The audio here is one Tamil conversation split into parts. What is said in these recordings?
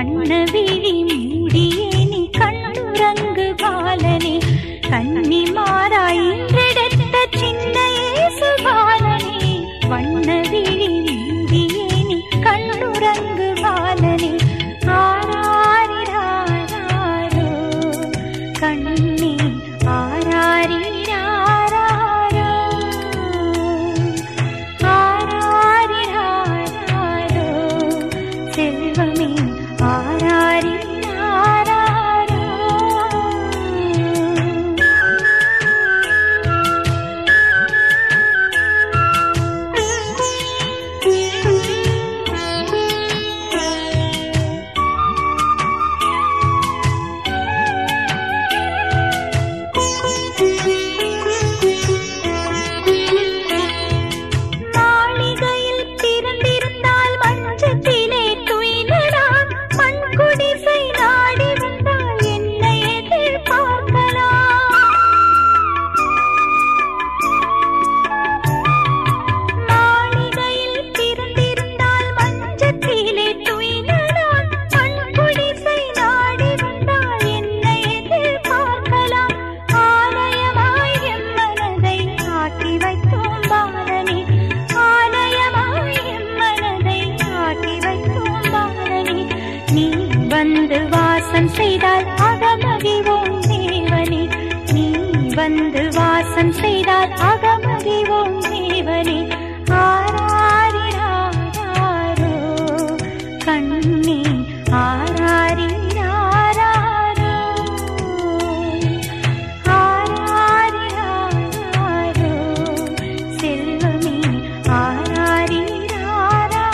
வண்ணவிழி மூடியே நீ கண்ணுறங்கு பாலனே கன்னிமாராயின்றெடுத்த சின்ன இயேசு பாலனே வண்ணவிழி மூடியே நீ கண்ணுறங்கு பாலனே ஆராரிராரோ கண்ணே ஆராரிராரோ ஆராரிராரோ செல்வமே ஆராரிராரோ வந்து வாசம் செய்தால் அகமகிவோம் தேவனே நீ வந்து வாசம் செய்தால் அகமகிவோம் தேவனே ஆராரிராரோ கண்ணே ஆராரிராரோ ஆராரிராரோ செல்வமே ஆராரிராரோ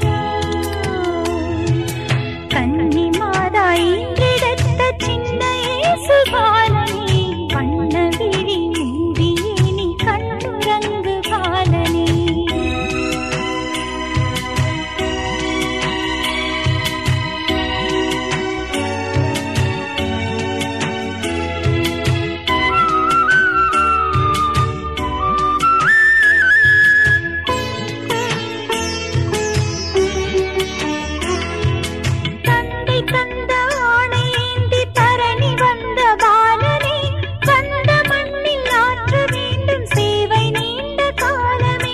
கன்னி மாதாயின்றெடுத்த சின்ன இயேசு பாலனே வண்ணவிழி மூடியே நீ கண்ணுறங்கு பாலனே தந்த ஆணையேந்தி தரணி வந்த பாலனே வந்த மண்ணில் ஆற்ற வேண்டும் சேவை நீண்ட காலமே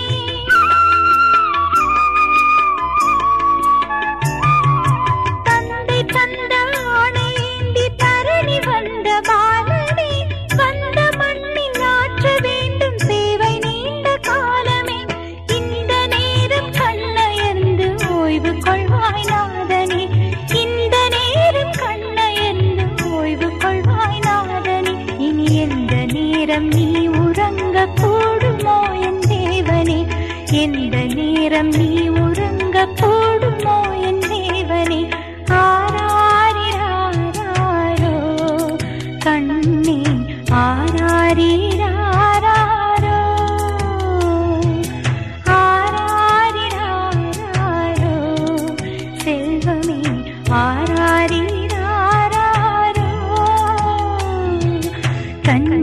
தந்தை தந்த ஆணையேந்தி தரணி வந்த பாலனே வந்த மண்ணில் ஆற்ற வேண்டும் சேவை நீண்ட காலமே இந்த நேரம் கண்ணயர்ந்து ஓய்வு கொள்வாய் நாதனே இந்த நேரம் கண்ணயர்ந்து ஓய்வு கொள்வாய் நாதனே இனி எந்த நேரம் நீ உறங்க கூடுமோ என் தேவனே எந்த நேரம் நீ உறங்க கூடுமோ என் தேவனே ஆராரிராரோ கண்ணே ஆராரிராரோ ஆராரிராரோ செல்வமே ஆராரிராரோ கண்ணே